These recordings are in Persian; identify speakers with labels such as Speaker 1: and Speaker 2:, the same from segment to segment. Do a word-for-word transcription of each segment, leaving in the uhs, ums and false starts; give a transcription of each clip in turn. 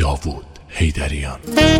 Speaker 1: داوود حیدریان.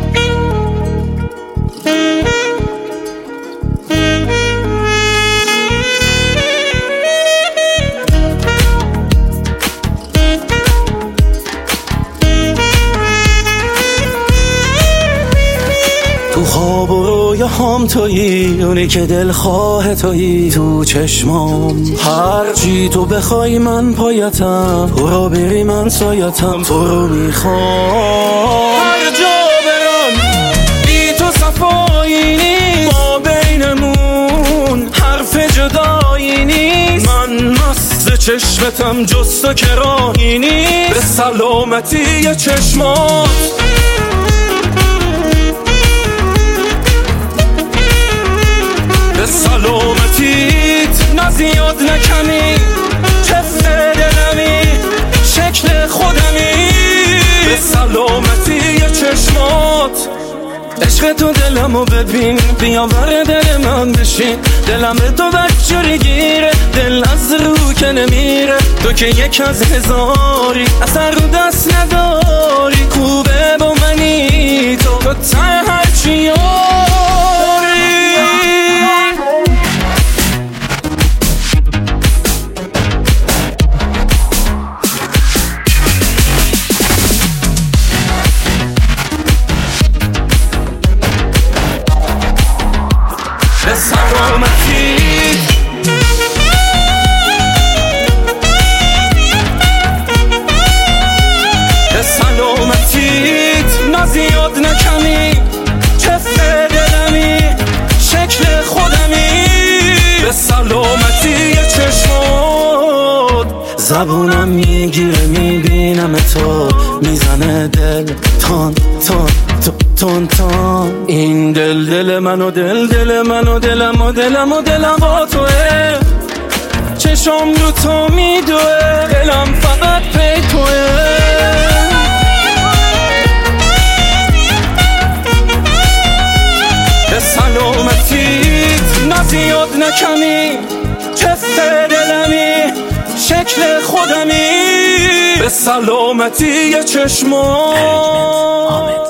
Speaker 2: تو خواب و رویا هم تویی، اونی که دلخواه تویی. تو چشمام هر چی تو بخوای من پایتم، تو را بری من سایتم. تو رو میخوام هر جا برم، بی تو صفایی نیست. ما بینمون حرف جدایی نیست. من مست چشمتم جز تو که راهی نیست. به سلامتی چشمات به سلامتیت، نه زیاد نه کمی. چفت دلمی، شکل خودمی. به سلامتی چشمات. عشق تو دلمو ببین، بیا ور دل من بشین. دلم به تو بدجوری گیره، دل از رو که نمیره. تو که یک از هزاری، اثر رو دست نداری. خوبه با منی تو، تو ته هرچی یاری. به سلامتیت، به سلامتیت، نه زیاد نه کمی. چفت دلمی، شکل خودمی. به سلامتی چشمات. زبونم میگیره میبینم تو، میزنه دل تان تان تون تون. این دل دل منو، دل دل منو، دلم و دلم و دلم با توه. چشم رو تو میدوه، دلم فقط پی توه. به سلامتیت، نه زیاد نه کمی. چفت دلمی، شکل خودمی. به سلامتی چشمات.